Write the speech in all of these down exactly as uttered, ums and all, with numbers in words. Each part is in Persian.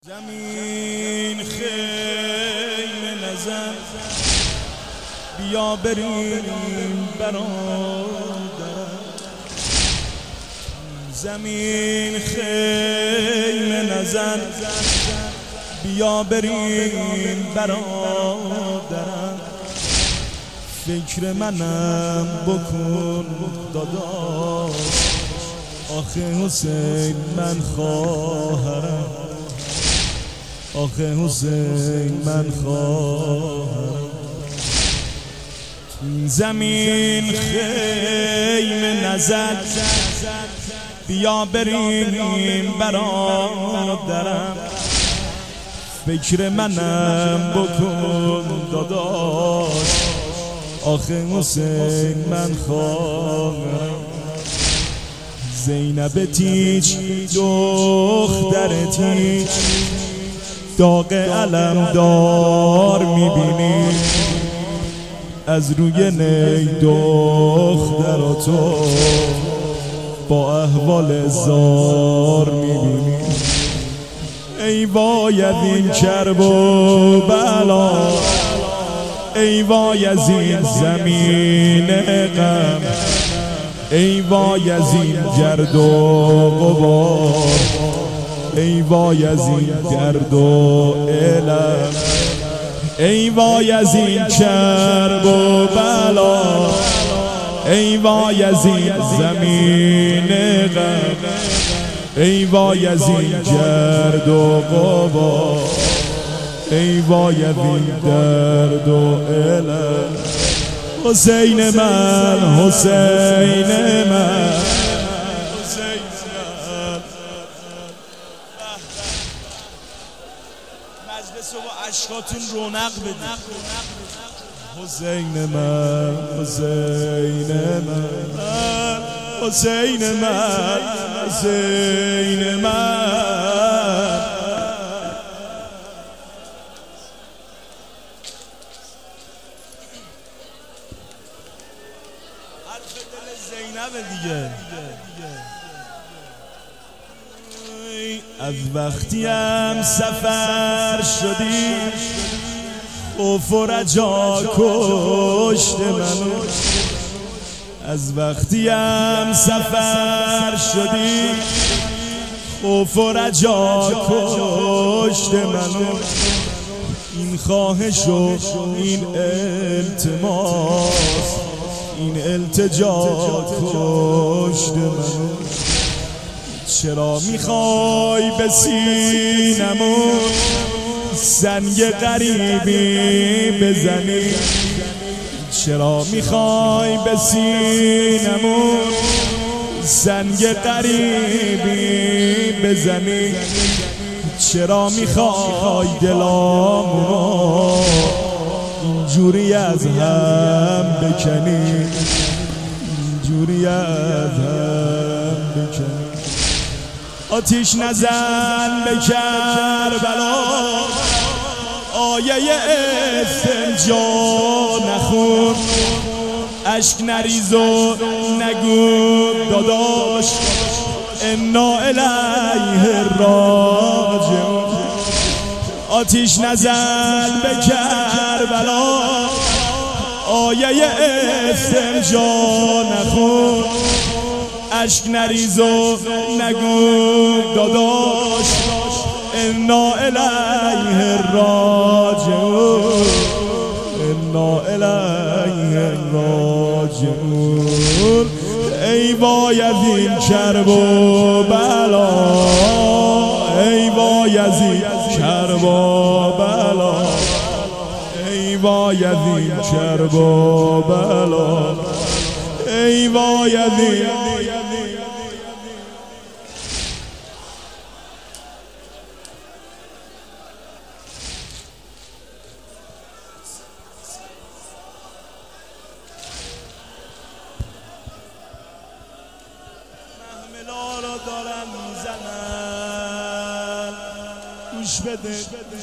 زمین خیمه نزن بیا بریم برادرم. زمین خیمه نزن بیا بریم برادرم. فکر منم بکن داداش، آخه حسین من خواهرم، آخه حسین من خواهرم. زمین خیمه نزن بیا بریم برادرم. فکر منم بکن داداش، آخه حسین من خواهرم. زینب تیج دختر تیج داغ علم دار میبینی، از روی نی دختر تو با احوال زار میبینی. ای وای از این کرب و بلا، ای وای از این زمین غم، ای وای از این گرد و غبار، ای وای از این گرد و علم، ای وای از این کرب و بلا، ای وای از این زمین غم، ای وای از این گرد و غبار، ای وای از این درد و علم. حسین من، حسین من، مجلس رو با عشقاتون رونق بدید. حسین من، حسین من، حسین من، حسین من. حرف دل زینب دیگه. از وقتیم سفر شدی خوف و رجا کشت منو، از وقتیم سفر شدی خوف و رجا کشت منو. این خواهش و این التماس، این التجا کشت منو. چرا میخوای به سینمون سنگ غریبی بزنی؟ چرا میخوای به سینمون سنگ غریبی بزنی؟ چرا میخوای دلامونو اینجوری از هم بکنی، اینجوری از هم بکنی؟ آتیش نزن به کربلا، آیه استنجا نخون، اشک نریز و نگو داداش انا الیه راجعون. آتیش نزن به کربلا، آیه استنجا نخون، اشک نریز و نگو داداش انا الیه راجعون، انا الیه راجعون. ای وای از این کرب و بلا، ای وای از این کرب و بلا، ای وای از این کرب و بلا، ای وای از این. محملا را دارن میزنن، گوش بده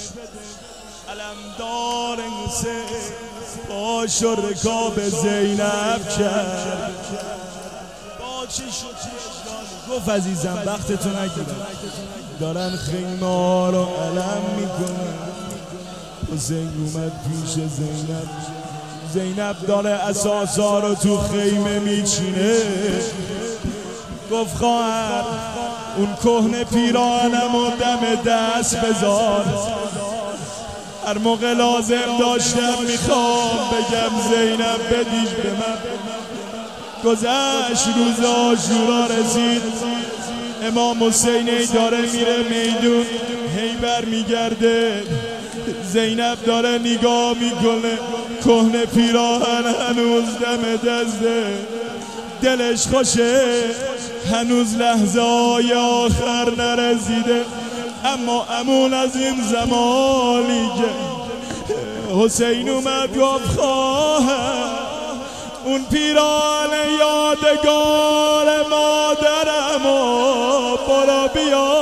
علمدار حسین باش و رکاب زینب کرد، با چه شد گفت عزیزم وقتتو نگیرم، دارن خیمه ها رو علم میکنن. حسین اومد پیش زینب، زینب داره اساسا رو تو خیمه میچینه. گفت خواهر اون کهنه پیراهنم و دم دست بذار، هر موقع لازم داشتم میخوام بگم زینب بدیش به من. گذشت روز عاشورا رسید، امام حسینی داره میره میدون، هی بر میگرده، زینب داره نگاه میکنه، کهنه پیراهن هنوز دم دسته، دلش خوشه، هنوز لحظه های آخر نرسیده. اما امون از این زمانی که حسین اومد گفت خواهر اون پیراهن یادگار مادرم و برو بیا.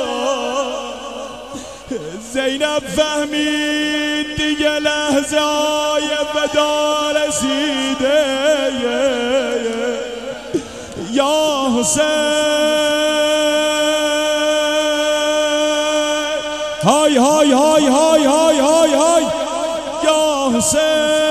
زینب فهمید دیگه لحظه های ودا رسیده. یا حسین های های های های های های های یا حسین